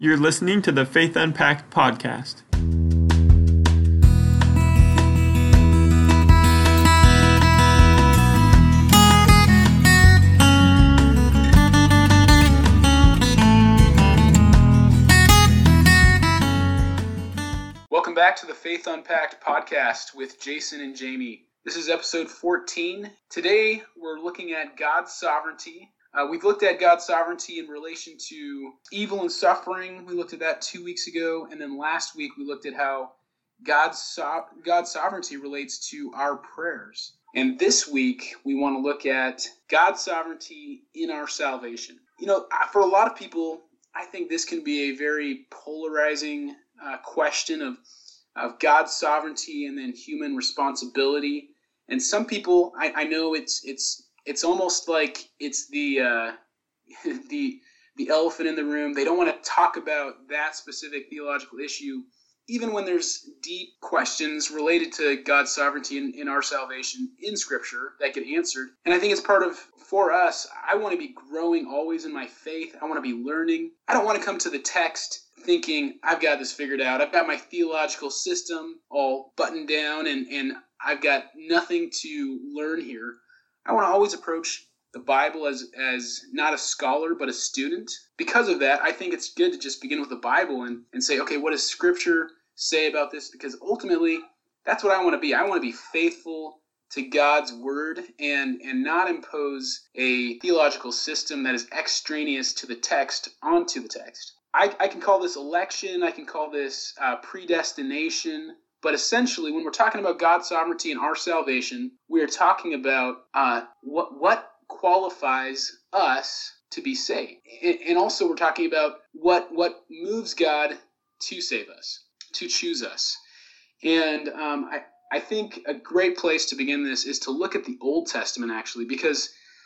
You're listening to the Faith Unpacked podcast. Welcome back to the Faith Unpacked podcast with Jason and Jamie. This is episode 14. Today we're looking at God's sovereignty. We've looked at God's sovereignty in relation to evil and suffering. We looked at that 2 weeks ago. And then last week we looked at how God's sovereignty relates to our prayers. And this week we want to look at God's sovereignty in our salvation. You know, for a lot of people, I think this can be a very polarizing question of God's sovereignty and then human responsibility. And some people, I know it's almost like it's the elephant in the room. They don't want to talk about that specific theological issue, even when there's deep questions related to God's sovereignty in our salvation in Scripture that get answered. And I think it's for us, I want to be growing always in my faith. I want to be learning. I don't want to come to the text thinking, I've got this figured out. I've got my theological system all buttoned down and I've got nothing to learn here. I want to always approach the Bible as not a scholar, but a student. Because of that, I think it's good to just begin with the Bible and say, okay, what does Scripture say about this? Because ultimately, that's what I want to be. I want to be faithful to God's Word and not impose a theological system that is extraneous to the text onto the text. I can call this election. I can call this predestination. But essentially, when we're talking about God's sovereignty and our salvation, we are talking about what qualifies us to be saved. And also, we're talking about what moves God to save us, to choose us. And I think a great place to begin this is to look at the Old Testament, actually, because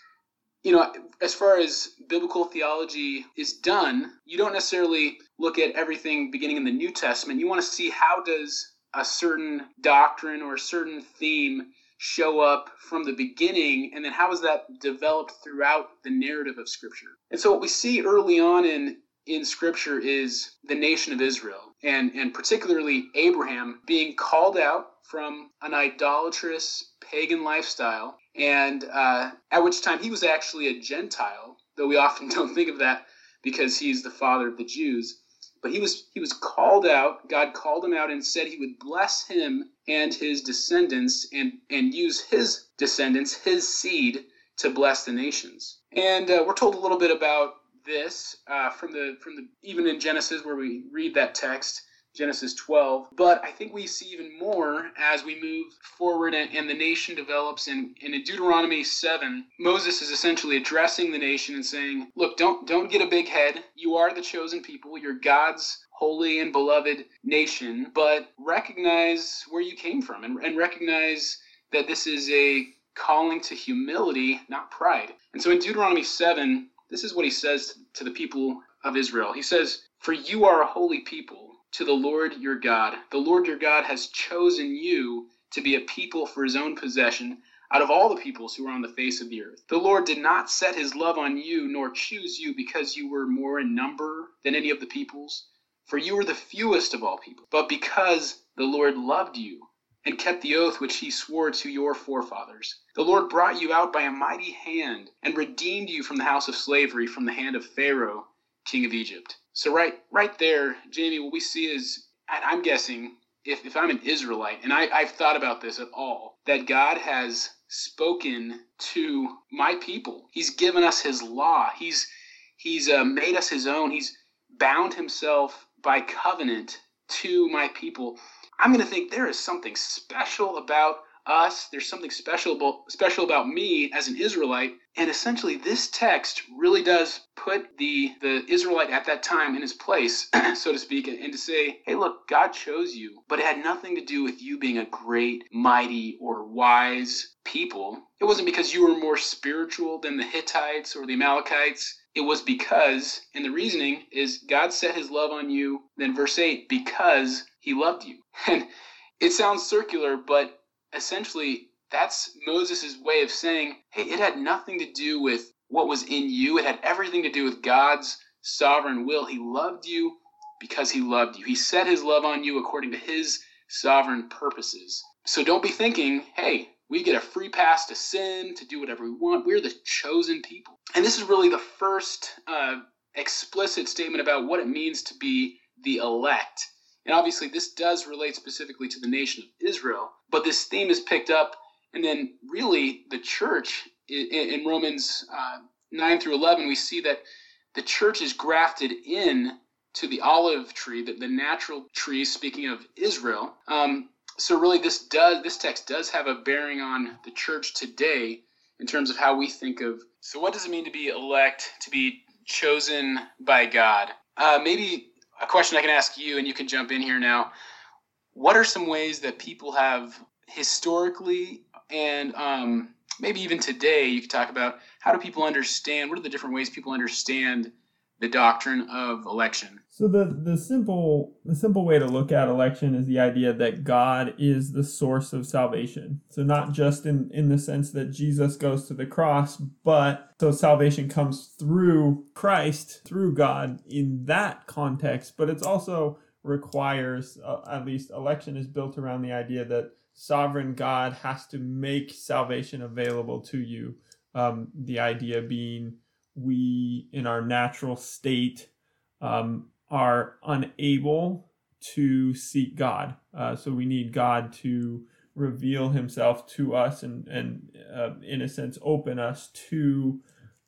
as far as biblical theology is done, you don't necessarily look at everything beginning in the New Testament. You want to see how does a certain doctrine or a certain theme show up from the beginning, and then how is that developed throughout the narrative of Scripture. And so what we see early on in Scripture is the nation of Israel, and particularly Abraham being called out from an idolatrous pagan lifestyle, and at which time he was actually a Gentile, though we often don't think of that because he's the father of the Jews. But he was called out. God called him out and said he would bless him and his descendants and use his descendants, his seed, to bless the nations. And we're told a little bit about this from the even in Genesis where we read that text, Genesis 12. But I think we see even more as we move forward and the nation develops. And in Deuteronomy 7, Moses is essentially addressing the nation and saying, look, don't get a big head. You are the chosen people. You're God's holy and beloved nation. But recognize where you came from and recognize that this is a calling to humility, not pride. And so in Deuteronomy 7, this is what he says to the people of Israel. He says, "For you are a holy people to the Lord your God. The Lord your God has chosen you to be a people for his own possession out of all the peoples who are on the face of the earth. The Lord did not set his love on you nor choose you because you were more in number than any of the peoples, for you were the fewest of all people, but because the Lord loved you and kept the oath which he swore to your forefathers. The Lord brought you out by a mighty hand and redeemed you from the house of slavery, from the hand of Pharaoh, king of Egypt." So right there, Jamie, what we see is, I'm guessing, if I'm an Israelite, and I've thought about this at all, that God has spoken to my people. He's given us his law. He's made us his own. He's bound himself by covenant to my people. I'm going to think there is something special about us. There's something special about me as an Israelite. And essentially this text really does put the Israelite at that time in his place, so to speak, and to say, hey, look, God chose you, but it had nothing to do with you being a great, mighty, or wise people. It wasn't because you were more spiritual than the Hittites or the Amalekites. It was because, and the reasoning is God set his love on you, then verse 8, because he loved you. And it sounds circular, but essentially, that's Moses' way of saying, hey, it had nothing to do with what was in you. It had everything to do with God's sovereign will. He loved you because he loved you. He set his love on you according to his sovereign purposes. So don't be thinking, hey, we get a free pass to sin, to do whatever we want. We're the chosen people. And this is really the first explicit statement about what it means to be the elect. And obviously this does relate specifically to the nation of Israel, but this theme is picked up, and then really the church in Romans 9 through 11, we see that the church is grafted in to the olive tree, the natural tree, speaking of Israel. So really this text does have a bearing on the church today in terms of how we think of, so what does it mean to be elect, to be chosen by God? Maybe a question I can ask you, and you can jump in here now. What are some ways that people have historically and maybe even today, you could talk about how do people understand, what are the different ways people understand the doctrine of election? So the simple way to look at election is the idea that God is the source of salvation. So not just in the sense that Jesus goes to the cross, but so salvation comes through Christ, through God in that context, but it's also requires, at least election is built around the idea that sovereign God has to make salvation available to you. The idea being we, in our natural state, are unable to seek God. So we need God to reveal himself to us and in a sense, open us to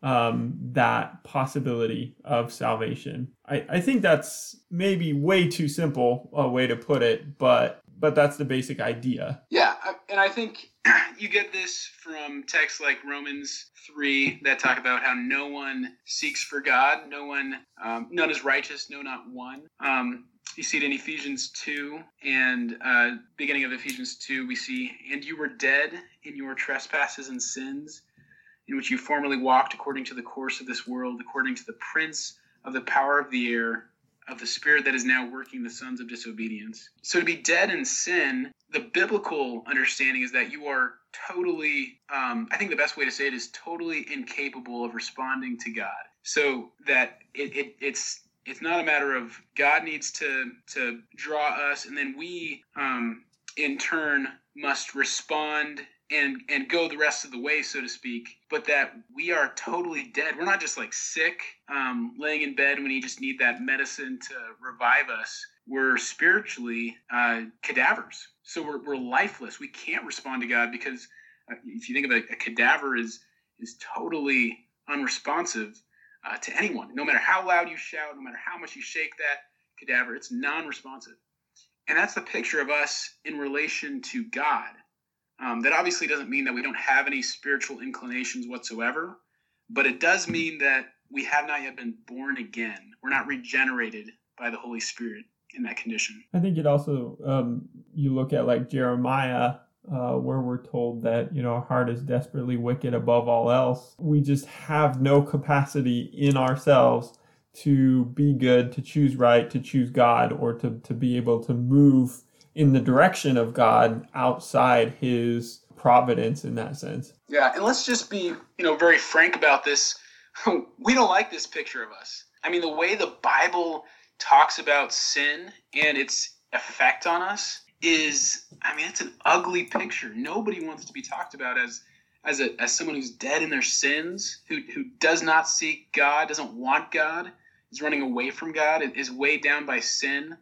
that possibility of salvation. I think that's maybe way too simple a way to put it, but that's the basic idea. Yeah, and I think you get this from texts like Romans 3 that talk about how no one seeks for God, none is righteous, no, not one. You see it in Ephesians 2, and beginning of Ephesians 2, we see, and you were dead in your trespasses and sins, in which you formerly walked according to the course of this world, according to the prince of the power of the air, of the spirit that is now working the sons of disobedience. So to be dead in sin, the biblical understanding is that you are totally, I think the best way to say it is totally incapable of responding to God. So that it's not a matter of God needs to draw us, and then we in turn must respond and go the rest of the way, so to speak, but that we are totally dead. We're not just like sick, laying in bed when you just need that medicine to revive us. We're spiritually cadavers. So we're lifeless. We can't respond to God because if you think of a cadaver is totally unresponsive to anyone. No matter how loud you shout, no matter how much you shake that cadaver, it's non-responsive. And that's the picture of us in relation to God. That obviously doesn't mean that we don't have any spiritual inclinations whatsoever, but it does mean that we have not yet been born again. We're not regenerated by the Holy Spirit in that condition. I think it also, you look at like Jeremiah, where we're told that, our heart is desperately wicked above all else. We just have no capacity in ourselves to be good, to choose right, to choose God, or to be able to move in the direction of God outside his providence in that sense. Yeah, and let's just be, very frank about this. We don't like this picture of us. I mean, the way the Bible talks about sin and its effect on us is, it's an ugly picture. Nobody wants to be talked about as someone who's dead in their sins, who does not seek God, doesn't want God, is running away from God, is weighed down by sin.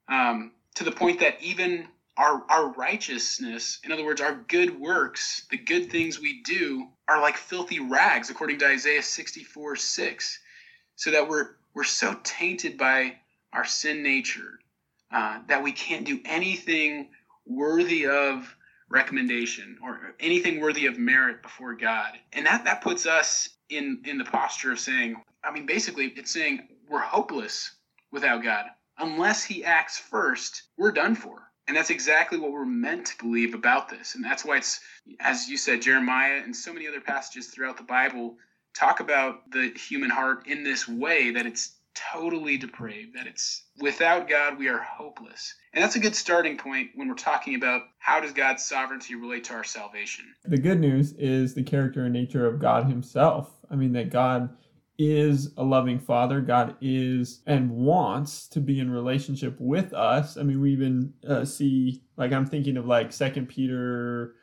To the point that even our righteousness, in other words, our good works, the good things we do, are like filthy rags, according to Isaiah 64:6. So that we're so tainted by our sin nature that we can't do anything worthy of recommendation or anything worthy of merit before God. And that puts us in the posture of saying, basically it's saying we're hopeless without God. Unless he acts first, we're done for. And that's exactly what we're meant to believe about this. And that's why it's, as you said, Jeremiah and so many other passages throughout the Bible talk about the human heart in this way, that it's totally depraved, that it's without God, we are hopeless. And that's a good starting point when we're talking about how does God's sovereignty relate to our salvation. The good news is the character and nature of God himself. That God is a loving Father. God is and wants to be in relationship with us. I mean, we even see, like, I'm thinking of like 2 Peter,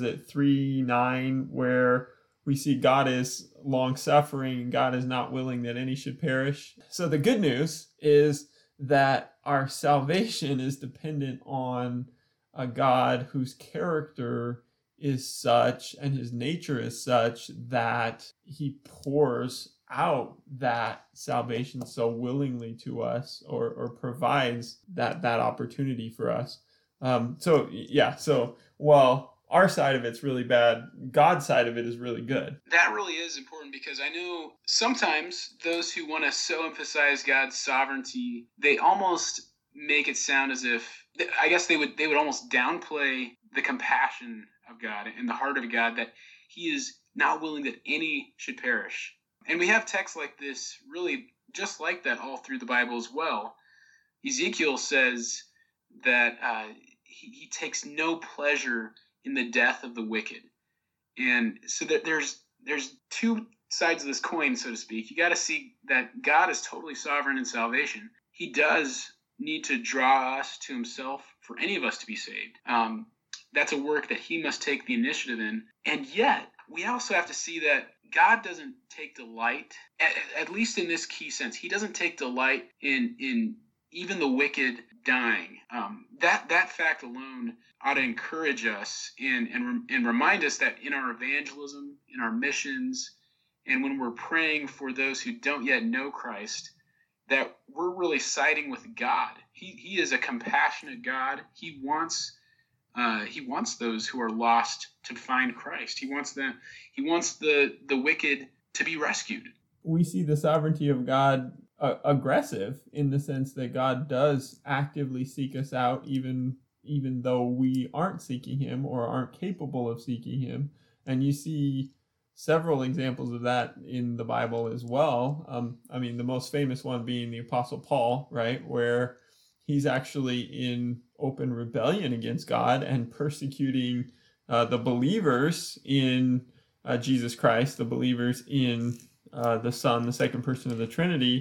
3:9, where we see God is long suffering and God is not willing that any should perish. So the good news is that our salvation is dependent on a God whose character is such and his nature is such that he pours out that salvation so willingly to us, or provides that opportunity for us. So while our side of it's really bad, God's side of it is really good. That really is important, because I know sometimes those who want to so emphasize God's sovereignty, they almost make it sound as if, I guess they would almost downplay the compassion of God and the heart of God, that he is not willing that any should perish. And we have texts like this, really just like that, all through the Bible as well. Ezekiel says that he takes no pleasure in the death of the wicked. And so that there's two sides of this coin, so to speak. You got to see that God is totally sovereign in salvation. He does need to draw us to himself for any of us to be saved. That's a work that he must take the initiative in. And yet, we also have to see that God doesn't take delight, at least in this key sense, he doesn't take delight in even the wicked dying. That fact alone ought to encourage us and remind us that in our evangelism, in our missions, and when we're praying for those who don't yet know Christ, that we're really siding with God. He is a compassionate God. He wants those who are lost to find Christ. He wants the wicked to be rescued. We see the sovereignty of God aggressive in the sense that God does actively seek us out, even though we aren't seeking him or aren't capable of seeking him. And you see several examples of that in the Bible as well. The most famous one being the Apostle Paul, right, where he's actually in open rebellion against God and persecuting the believers in Jesus Christ, the believers in the Son, the second person of the Trinity.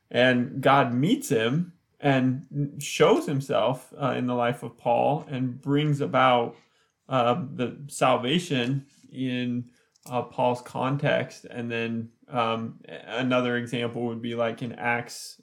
And God meets him and shows himself in the life of Paul and brings about the salvation in Paul's context. And then another example would be like in Acts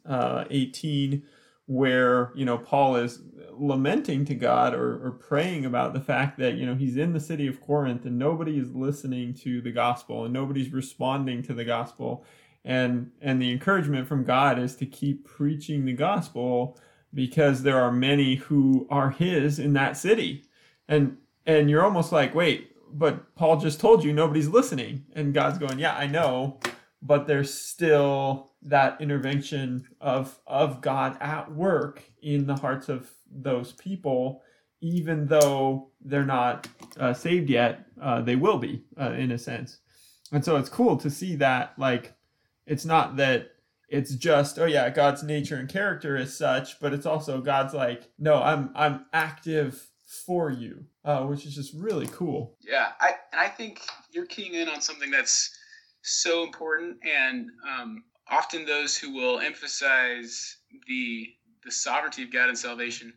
18, where, Paul is lamenting to God or praying about the fact that, he's in the city of Corinth and nobody is listening to the gospel and nobody's responding to the gospel. And the encouragement from God is to keep preaching the gospel because there are many who are his in that city. And you're almost like, wait, but Paul just told you nobody's listening. And God's going, yeah, I know, but there's still that intervention of God at work in the hearts of those people, even though they're not saved yet. They will be, in a sense. And so it's cool to see that, like, it's not that it's just, God's nature and character is such, but it's also God's like, no, I'm active for you, which is just really cool. Yeah, I think you're keying in on something that's so important, and often those who will emphasize the sovereignty of God and salvation,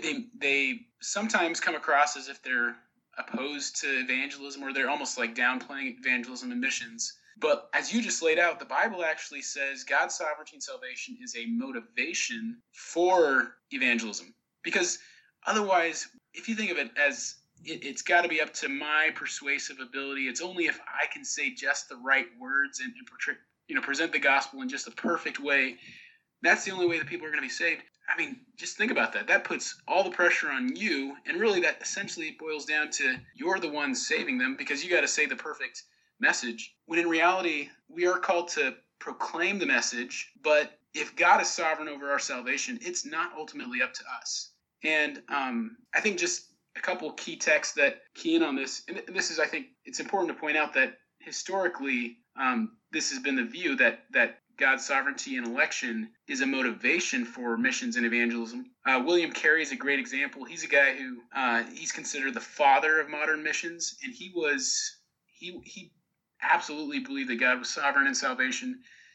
they sometimes come across as if they're opposed to evangelism, or they're almost like downplaying evangelism and missions. But as you just laid out, the Bible actually says God's sovereignty and salvation is a motivation for evangelism. Because otherwise, if you think of it as it's got to be up to my persuasive ability, it's only if I can say just the right words and present the gospel in just the perfect way, that's the only way that people are going to be saved. I mean, just think about that. That puts all the pressure on you, and really that essentially boils down to you're the one saving them because you got to say the perfect message, when in reality, we are called to proclaim the message, but if God is sovereign over our salvation, it's not ultimately up to us. And I think just a couple key texts that key in on this, and this is, I think, it's important to point out that historically, this has been the view that God's sovereignty and election is a motivation for missions and evangelism. William Carey is a great example. He's a guy who he's considered the father of modern missions, and he absolutely believed that God was sovereign in salvation,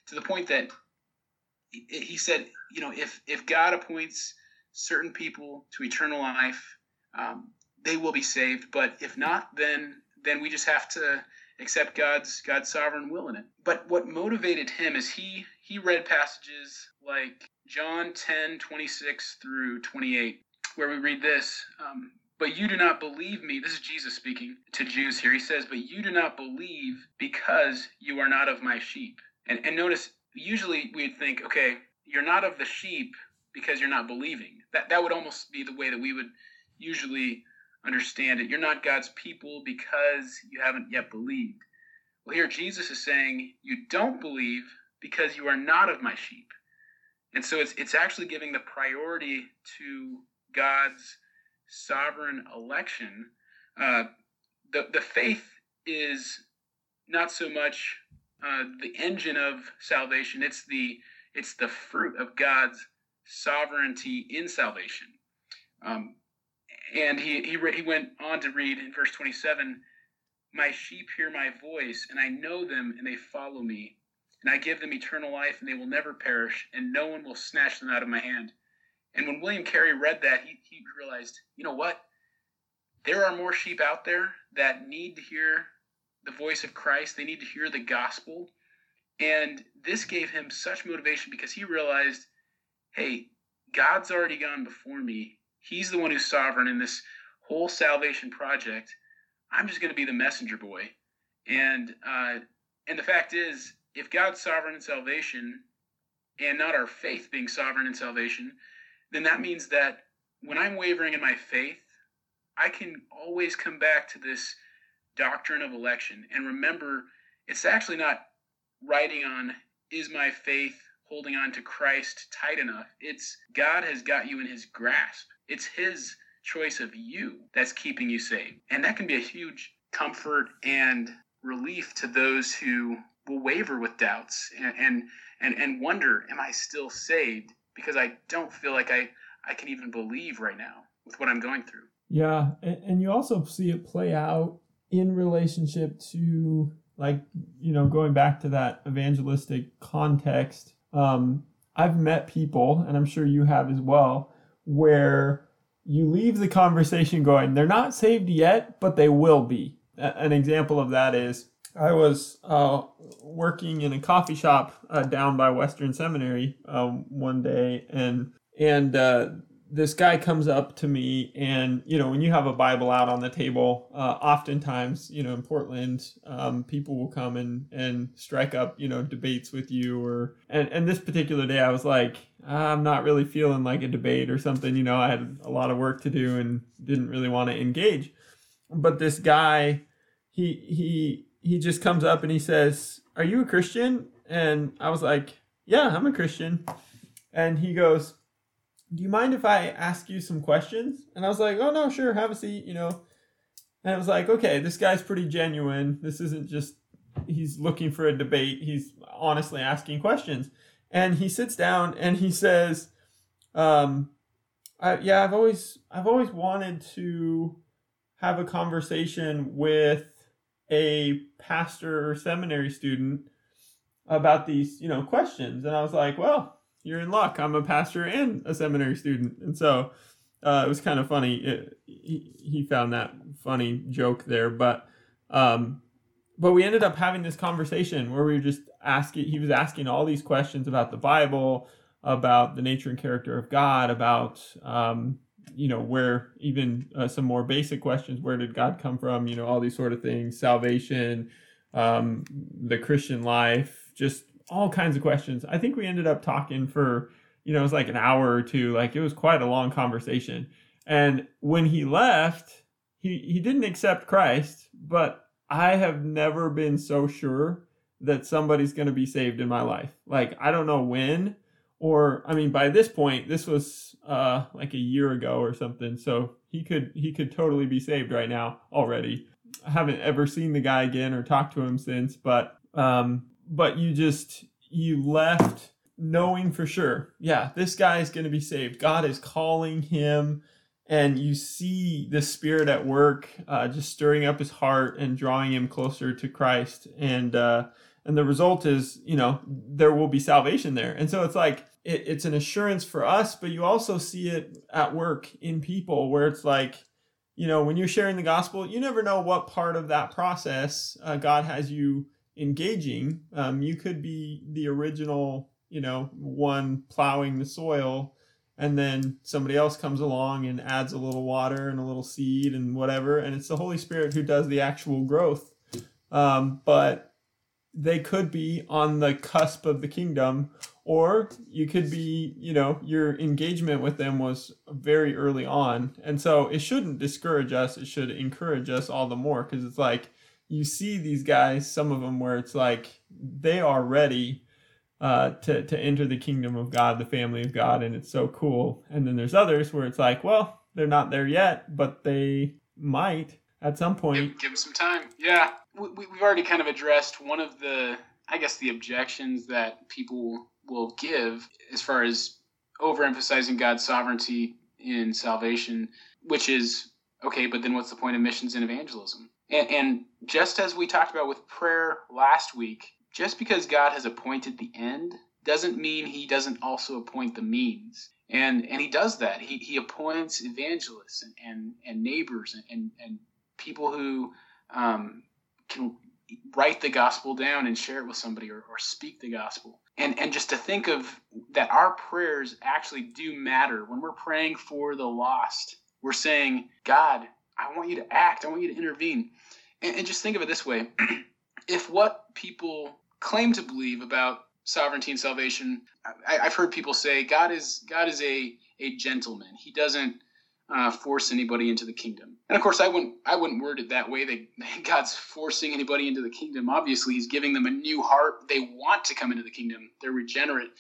to the point that he said, if God appoints certain people to eternal life, they will be saved. But if not, then we just have to accept God's sovereign will in it. But what motivated him is he read passages like John 10:26 through 28, where we read this. But you do not believe me. This is Jesus speaking to Jews here. He says, but you do not believe because you are not of my sheep. And notice, usually we'd think, okay, you're not of the sheep because you're not believing. That would almost be the way that we would usually understand it. You're not God's people because you haven't yet believed. Well, here Jesus is saying you don't believe because you are not of my sheep. And so it's actually giving the priority to God's sovereign election. The faith is not so much the engine of salvation. It's the fruit of God's sovereignty in salvation. And he went on to read in verse 27, my sheep hear my voice, and I know them, and they follow me. And I give them eternal life, and they will never perish, and no one will snatch them out of my hand. And when William Carey read that, he realized, you know what? There are more sheep out there that need to hear the voice of Christ. They need to hear the gospel. And this gave him such motivation because he realized, hey, God's already gone before me. He's the one who's sovereign in this whole salvation project. I'm just going to be the messenger boy. And the fact is, if God's sovereign in salvation and not our faith being sovereign in salvation, then that means that when I'm wavering in my faith, I can always come back to this doctrine of election and remember it's actually not riding on, is my faith holding on to Christ tight enough? It's God has got you in his grasp. It's his choice of you that's keeping you saved. And that can be a huge comfort and relief to those who will waver with doubts and wonder, am I still saved? Because I don't feel like I can even believe right now with what I'm going through. Yeah, and you also see it play out in relationship to, like, going back to that evangelistic context. I've met people, and I'm sure you have as well, where you leave the conversation going, they're not saved yet, but they will be. An example of that is I was working in a coffee shop down by Western Seminary one day, and this guy comes up to me, and when you have a Bible out on the table, oftentimes in Portland, people will come and strike up debates with you, and this particular day I was like, I'm not really feeling like a debate or something. I had a lot of work to do and didn't really want to engage. But this guy, he just comes up and he says, "Are you a Christian?" And I was like, "Yeah, I'm a Christian." And he goes, "Do you mind if I ask you some questions?" And I was like, "Oh no, sure, have a seat, And I was like, okay, this guy's pretty genuine. This isn't just he's looking for a debate. He's honestly asking questions. And he sits down and he says, I've always wanted to have a conversation with a pastor or seminary student about these, questions." And I was like, well, you're in luck. I'm a pastor and a seminary student. And so it was kind of funny. He found that funny joke there. But we ended up having this conversation where we were just he was asking all these questions about the Bible, about the nature and character of God, about, where even some more basic questions, where did God come from? All these sort of things, salvation, the Christian life, just all kinds of questions. I think we ended up talking for, it was like an hour or two. Like, it was quite a long conversation. And when he left, he didn't accept Christ, but I have never been so sure that somebody's going to be saved in my life. Like, I don't know when, by this point, this was like a year ago or something. So he could totally be saved right now already. I haven't ever seen the guy again or talked to him since, but you left knowing for sure, yeah, this guy is going to be saved. God is calling him, and you see the Spirit at work, just stirring up his heart and drawing him closer to Christ. And And the result is, there will be salvation there. And so it's like, it's an assurance for us, but you also see it at work in people where it's like, when you're sharing the gospel, you never know what part of that process God has you engaging. You could be the original, one plowing the soil, and then somebody else comes along and adds a little water and a little seed and whatever. And it's the Holy Spirit who does the actual growth. But they could be on the cusp of the kingdom, or you could be, your engagement with them was very early on. And so it shouldn't discourage us. It should encourage us all the more, because it's like you see these guys, some of them where it's like they are ready to enter the kingdom of God, the family of God, and it's so cool. And then there's others where it's like, well, they're not there yet, but they might at some point. Give them some time. Yeah. We've already kind of addressed one of the objections that people will give as far as overemphasizing God's sovereignty in salvation, which is, okay, but then what's the point of missions and evangelism? And just as we talked about with prayer last week, just because God has appointed the end doesn't mean he doesn't also appoint the means. And he does that. He appoints evangelists and neighbors and people who can write the gospel down and share it with somebody or speak the gospel. And just to think of that our prayers actually do matter. When we're praying for the lost, we're saying, God, I want you to act. I want you to intervene. And just think of it this way. If what people claim to believe about sovereignty and salvation, I've heard people say God is a gentleman. He doesn't force anybody into the kingdom. And of course, I wouldn't word it that way, that God's forcing anybody into the kingdom. Obviously, he's giving them a new heart. They want to come into the kingdom. They're regenerate.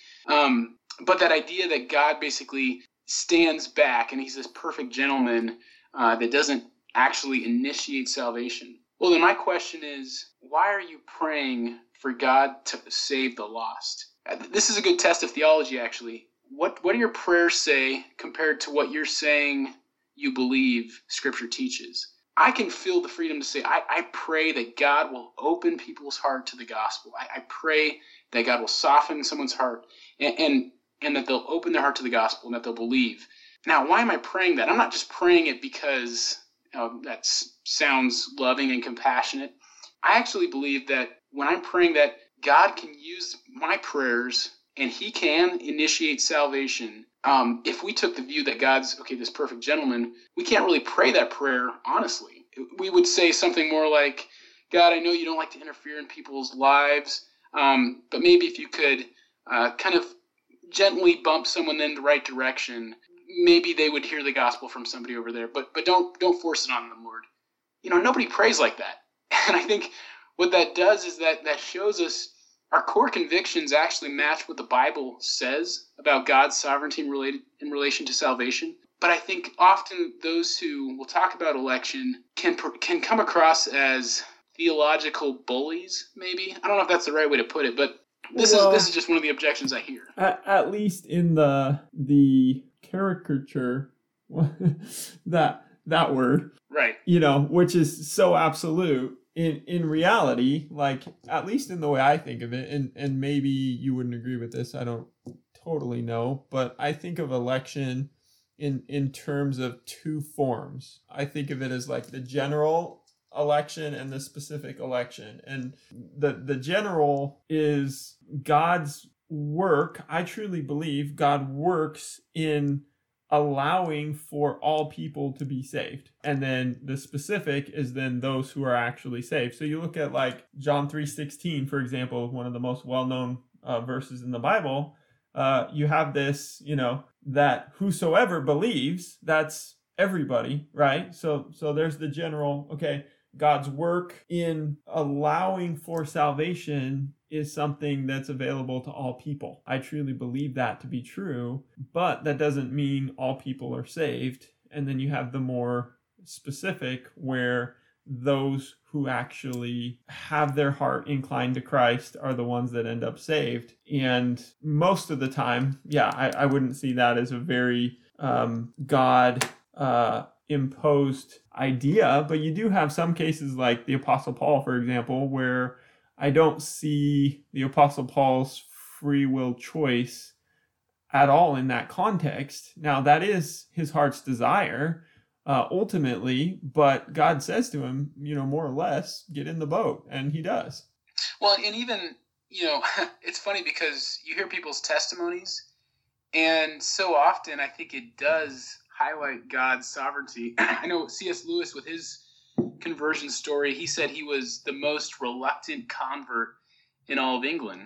But that idea that God basically stands back and he's this perfect gentleman that doesn't actually initiate salvation. Well, then my question is, why are you praying for God to save the lost? This is a good test of theology, actually. What do your prayers say compared to what you're saying you believe Scripture teaches? I can feel the freedom to say, I pray that God will open people's heart to the gospel. I pray that God will soften someone's heart and that they'll open their heart to the gospel and that they'll believe. Now, why am I praying that? I'm not just praying it because that sounds loving and compassionate. I actually believe that when I'm praying that God can use my prayers and he can initiate salvation. If we took the view that God's, this perfect gentleman, we can't really pray that prayer honestly. We would say something more like, God, I know you don't like to interfere in people's lives, but maybe if you could kind of gently bump someone in the right direction, maybe they would hear the gospel from somebody over there. But don't force it on them, Lord. Nobody prays like that. And I think what that does is that shows us our core convictions actually match what the Bible says about God's sovereignty in relation to salvation. But I think often those who will talk about election can come across as theological bullies, maybe. I don't know if that's the right way to put it, but this is just one of the objections I hear. At least in the caricature, that word, right? Which is so absolute. In reality, like, at least in the way I think of it, and maybe you wouldn't agree with this, I don't totally know, but I think of election in terms of two forms. I think of it as like the general election and the specific election. And the general is God's work. I truly believe God works in allowing for all people to be saved. And then the specific is then those who are actually saved. So you look at like John 3:16, for example, one of the most well-known verses in the Bible. You have this, that whosoever believes, that's everybody, right? So there's the general, God's work in allowing for salvation is something that's available to all people. I truly believe that to be true, but that doesn't mean all people are saved. And then you have the more specific where those who actually have their heart inclined to Christ are the ones that end up saved. And most of the time, I wouldn't see that as a very God imposed idea, but you do have some cases like the Apostle Paul, for example, where I don't see the Apostle Paul's free will choice at all in that context. Now, that is his heart's desire ultimately, but God says to him, more or less, get in the boat, and he does. Well, and even, it's funny because you hear people's testimonies, and so often I think it does highlight God's sovereignty. I know C.S. Lewis, with his conversion story, he said he was the most reluctant convert in all of England.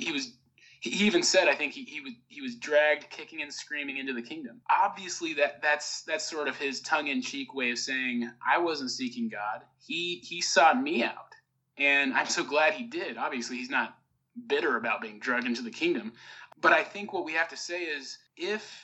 He even said, I think he was dragged kicking and screaming into the kingdom. Obviously, that's sort of his tongue-in-cheek way of saying, I wasn't seeking God. He sought me out, and I'm so glad he did. Obviously, he's not bitter about being dragged into the kingdom. But I think what we have to say is, if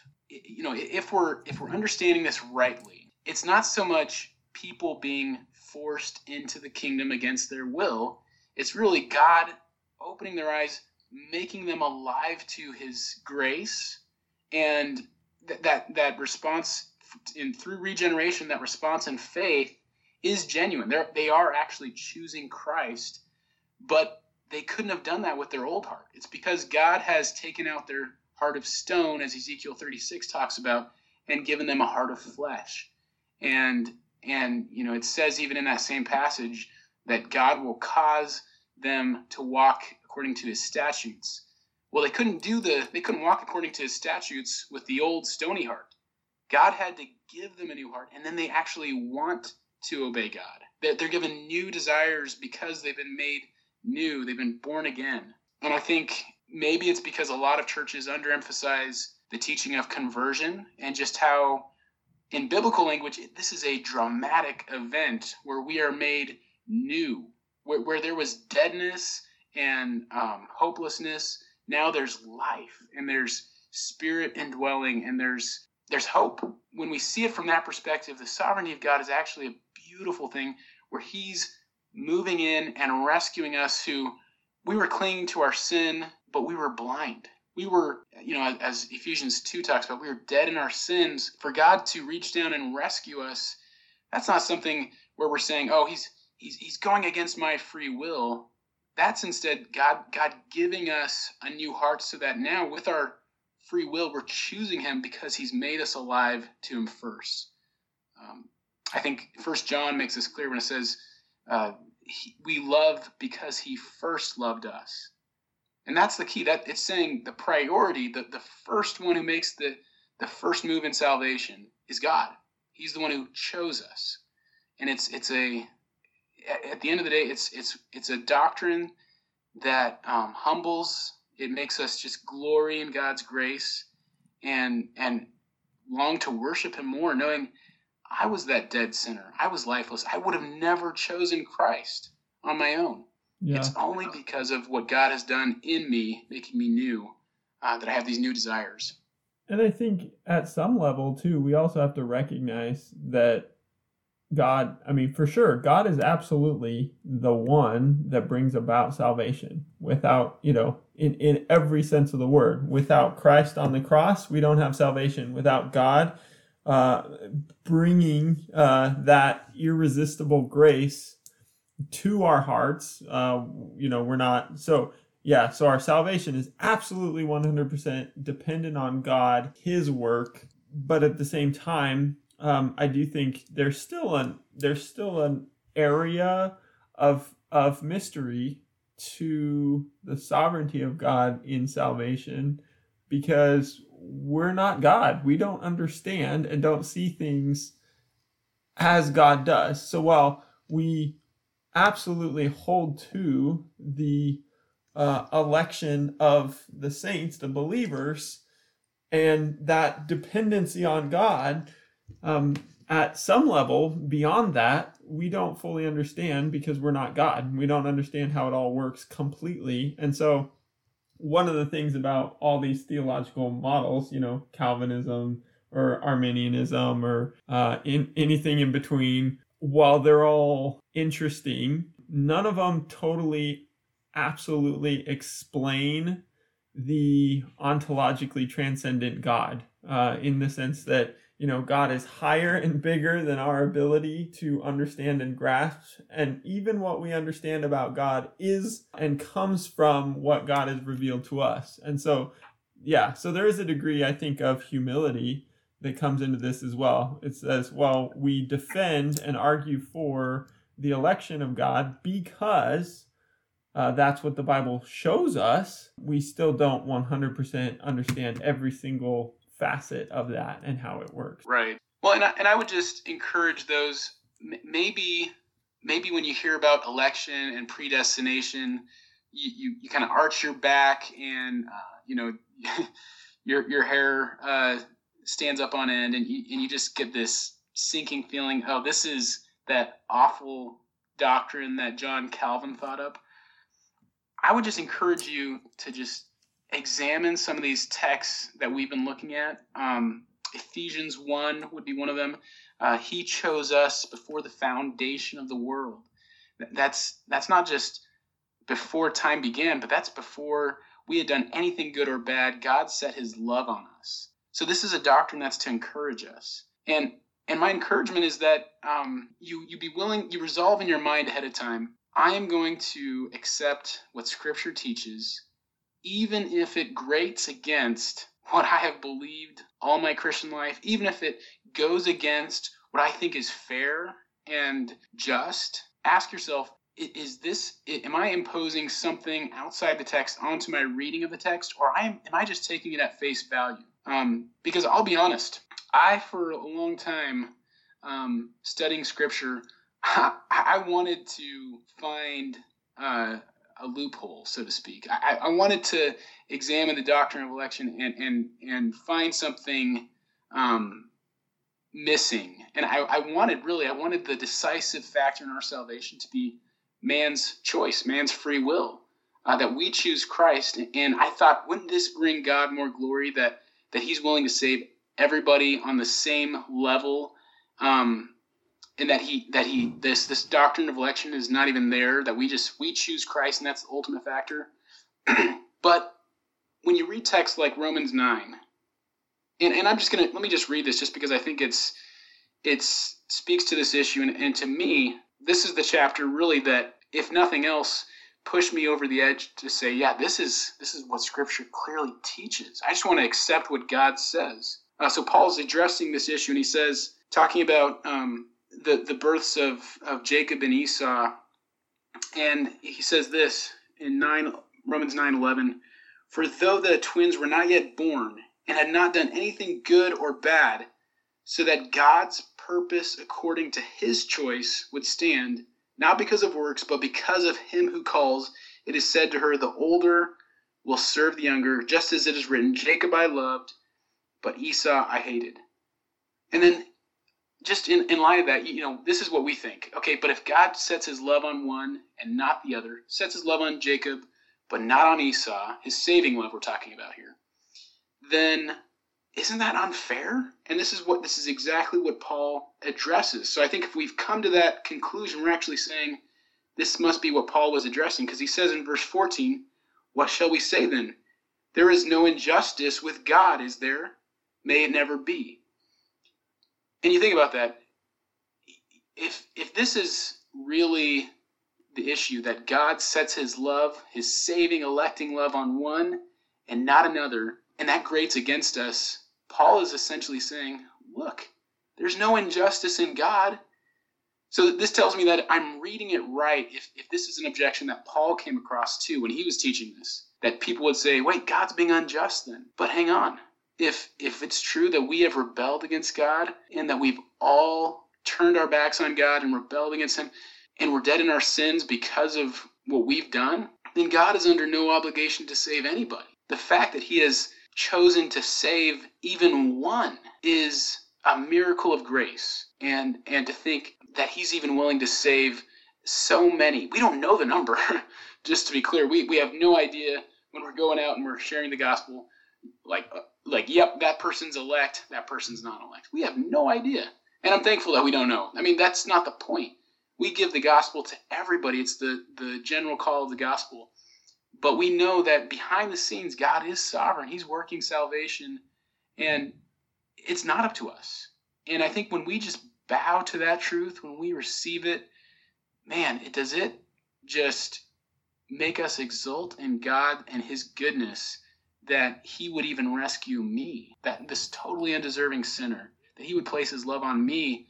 we're understanding this rightly, it's not so much people being forced into the kingdom against their will. It's really God opening their eyes, making them alive to his grace, and that response through regeneration, that response in faith is genuine. They are actually choosing Christ, but they couldn't have done that with their old heart. It's because God has taken out their heart of stone, as Ezekiel 36 talks about, and given them a heart of flesh. And it says even in that same passage that God will cause them to walk according to his statutes. Well, they couldn't walk according to his statutes with the old stony heart. God had to give them a new heart, and then they actually want to obey God. They're given new desires because they've been made new. They've been born again. And I think maybe it's because a lot of churches underemphasize the teaching of conversion, and just how, in biblical language, this is a dramatic event where we are made new, where there was deadness and hopelessness. Now there's life, and there's spirit indwelling, and there's hope. When we see it from that perspective, the sovereignty of God is actually a beautiful thing, where he's moving in and rescuing us who we were clinging to our sin, but we were blind. We were, as Ephesians 2 talks about, we were dead in our sins. For God to reach down and rescue us, that's not something where we're saying, oh, he's going against my free will. That's instead God giving us a new heart, so that now with our free will, we're choosing him because he's made us alive to him first. I think 1 John makes this clear when it says, we love because he first loved us. And that's the key. That it's saying the priority, the first one who makes the first move in salvation is God. He's the one who chose us. And at the end of the day, it's a doctrine that humbles. It makes us just glory in God's grace and long to worship him more, knowing I was that dead sinner. I was lifeless. I would have never chosen Christ on my own. Yeah. It's only because of what God has done in me, making me new, that I have these new desires. And I think at some level, too, we also have to recognize that God, for sure, God is absolutely the one that brings about salvation without, in every sense of the word. Without Christ on the cross, we don't have salvation. Without God bringing that irresistible grace to our hearts, we're not. So our salvation is absolutely 100% dependent on God, his work. But at the same time, I do think there's still an area of mystery to the sovereignty of God in salvation, because we're not God. We don't understand and don't see things as God does. So while we absolutely hold to the election of the saints, the believers, and that dependency on God, at some level beyond that, we don't fully understand, because we're not God. We don't understand how it all works completely. And so one of the things about all these theological models, Calvinism or Arminianism or anything in between, while they're all interesting, none of them totally, absolutely explain the ontologically transcendent God. in the sense that, God is higher and bigger than our ability to understand and grasp. And even what we understand about God is and comes from what God has revealed to us. And so, so there is a degree, I think, of humility that comes into this as well. It says, well, we defend and argue for the election of God because that's what the Bible shows us. We still don't 100% understand every single facet of that and how it works. Right. Well, and I would just encourage those, maybe when you hear about election and predestination, you kind of arch your back and your hair stands up on end, and you just get this sinking feeling, oh, this is that awful doctrine that John Calvin thought up. I would just encourage you to just examine some of these texts that we've been looking at. Ephesians 1 would be one of them. He chose us before the foundation of the world. That's not just before time began, but that's before we had done anything good or bad. God set his love on us. So this is a doctrine that's to encourage us. And my encouragement is that you be willing, you resolve in your mind ahead of time, I am going to accept what Scripture teaches, even if it grates against what I have believed all my Christian life, even if it goes against what I think is fair and just. Ask yourself, am I imposing something outside the text onto my reading of the text, or am I just taking it at face value? Because I'll be honest, I, for a long time, studying Scripture, I wanted to find a loophole, so to speak. I wanted to examine the doctrine of election and find something missing. And I wanted the decisive factor in our salvation to be man's choice, man's free will, that we choose Christ. And I thought, wouldn't this bring God more glory that he's willing to save everybody on the same level, and that this doctrine of election is not even there, that we choose Christ, and that's the ultimate factor. But when you read texts like Romans 9, and let me just read this just because I think it speaks to this issue, and to me, this is the chapter really that, if nothing else, pushed me over the edge to say, yeah, this is what Scripture clearly teaches. I just want to accept what God says. So Paul's addressing this issue, and he says, talking about the births of Jacob and Esau, and he says this in Romans 9:11, for though the twins were not yet born and had not done anything good or bad, so that God's purpose according to his choice would stand, not because of works, but because of him who calls, it is said to her, the older will serve the younger, just as it is written, Jacob I loved, but Esau I hated. And then just in light of that, this is what we think. Okay, but if God sets his love on one and not the other, sets his love on Jacob, but not on Esau, his saving love we're talking about here, then isn't that unfair? And this is exactly what Paul addresses. So I think if we've come to that conclusion, we're actually saying this must be what Paul was addressing, because he says in verse 14, what shall we say then? There is no injustice with God, is there? May it never be. And you think about that. If this is really the issue, that God sets his love, his saving, electing love on one and not another, and that grates against us, Paul is essentially saying, look, there's no injustice in God. So this tells me that I'm reading it right if this is an objection that Paul came across too when he was teaching this, that people would say, wait, God's being unjust then. But hang on. If it's true that we have rebelled against God and that we've all turned our backs on God and rebelled against him and we're dead in our sins because of what we've done, then God is under no obligation to save anybody. The fact that he has chosen to save even one is a miracle of grace. And to think that he's even willing to save so many. We don't know the number. Just to be clear, we have no idea when we're going out and we're sharing the gospel, like, yep, that person's elect, that person's not elect. We have no idea. And I'm thankful that we don't know. I mean, that's not the point. We give the gospel to everybody. It's the general call of the gospel. But we know that behind the scenes, God is sovereign. He's working salvation. And it's not up to us. And I think when we just bow to that truth, when we receive it, man, does it just make us exult in God and his goodness, that he would even rescue me, that this totally undeserving sinner, that he would place his love on me,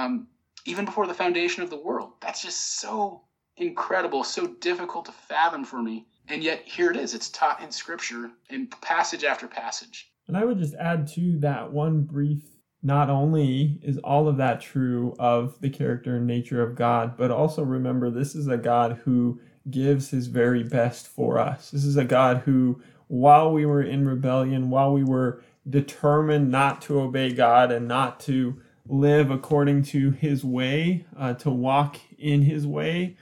even before the foundation of the world. That's just so incredible, so difficult to fathom for me. And yet here it is. It's taught in Scripture in passage after passage. And I would just add to that one brief, not only is all of that true of the character and nature of God, but also remember this is a God who gives his very best for us. This is a God who, while we were in rebellion, while we were determined not to obey God and not to live according to his way, to walk in his way,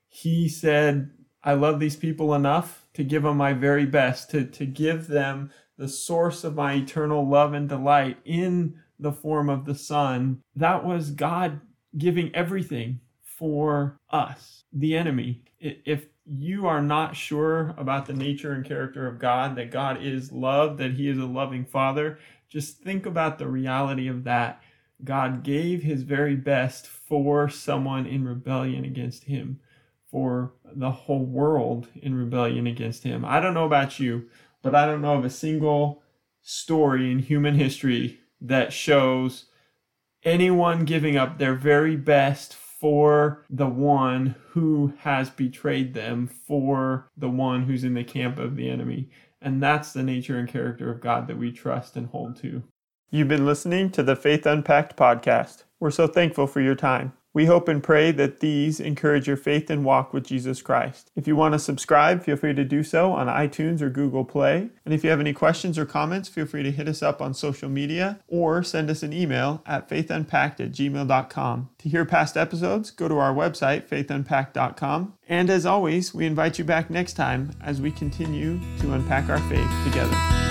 he said, I love these people enough to give them my very best, to give them the source of my eternal love and delight in the form of the Son. That was God giving everything for us, the enemy. If you are not sure about the nature and character of God, that God is love, that he is a loving Father, just think about the reality of that. God gave his very best for someone in rebellion against him, for the whole world in rebellion against him. I don't know about you, but I don't know of a single story in human history that shows anyone giving up their very best for the one who has betrayed them, for the one who's in the camp of the enemy. And that's the nature and character of God that we trust and hold to. You've been listening to the Faith Unpacked podcast. We're so thankful for your time. We hope and pray that these encourage your faith and walk with Jesus Christ. If you want to subscribe, feel free to do so on iTunes or Google Play. And if you have any questions or comments, feel free to hit us up on social media or send us an email at faithunpacked@gmail.com. To hear past episodes, go to our website, faithunpacked.com. And as always, we invite you back next time as we continue to unpack our faith together.